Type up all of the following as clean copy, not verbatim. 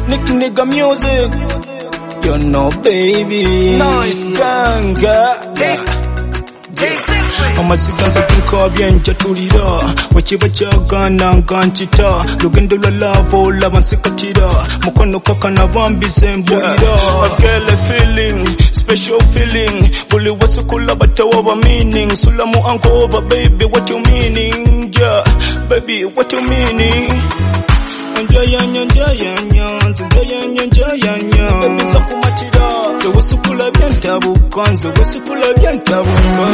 Nick nigga music. You know, baby. Nice ganga. Amasiganza tunkabya njatulira wekiba kyagana nga nkita lugendo lwa lavo labansikatira mukono kakana bambize mbulira I get a feeling, special feeling buli wasukula batawa meaning sulamu over baby what you meaning yeah baby what you meaning njayanya baby zakumatira wasukula byentabuka nze wasukula byentabuka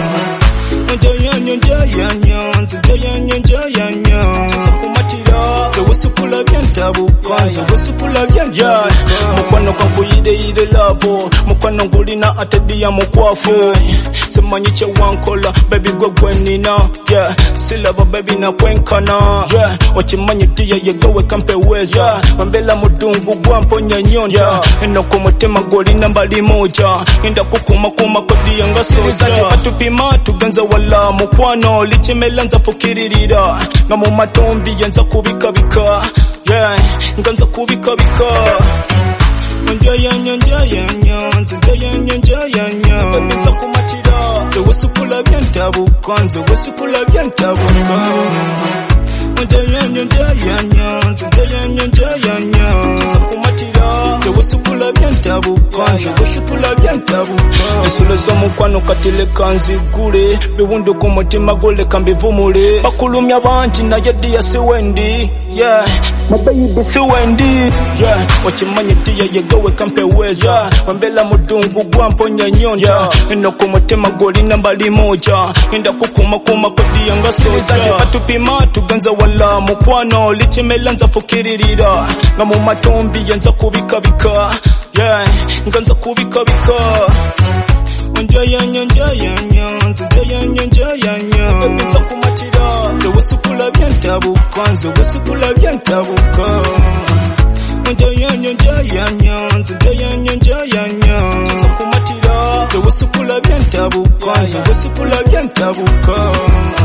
Wasukula byentabuka wasukula byanja mukwano kakuyide lavo mukwano ngulina atediya mukwafu simanyi kye wankola baby gwe nina yeah silava baby na kwenkana yeah okimanyi tiye yegowe kampeweza mbela mudungu gwamponya nyonja eno ku mutima golina mbali moja enda kukuma kodi nga soza batupima tugenza wala mukwano lichimelanza fukiririra nga mu matombi yenza kubikabika yeah nganza kubikabika njayanya babiza kumatira wasukula byentabuka nze wasukula byentabuka njayanya wasukula byentabuka nze wasukula byentabuka esula z'omukwano katile kanzigule biwundu ku mutima goleka mbivumule bakulumya bangi naye diya siwendi yeah mabayibi siwendi yeah okimanyi tiye yegowe kampeweza wambela mudungu gwamponya nyonja eno ku mutima golina mbali moja enda kukuma kodi nga soza batupima tugenza wala mukwano lichimelanza fukiririra nga mu matombi yenza kubikabika yeah nganza kubikabika njayanya babiza kumatira wasukula byentabuka nze wasukula byentabuka njayanya kumatira wasukula byentabuka nze wasukula byentabuka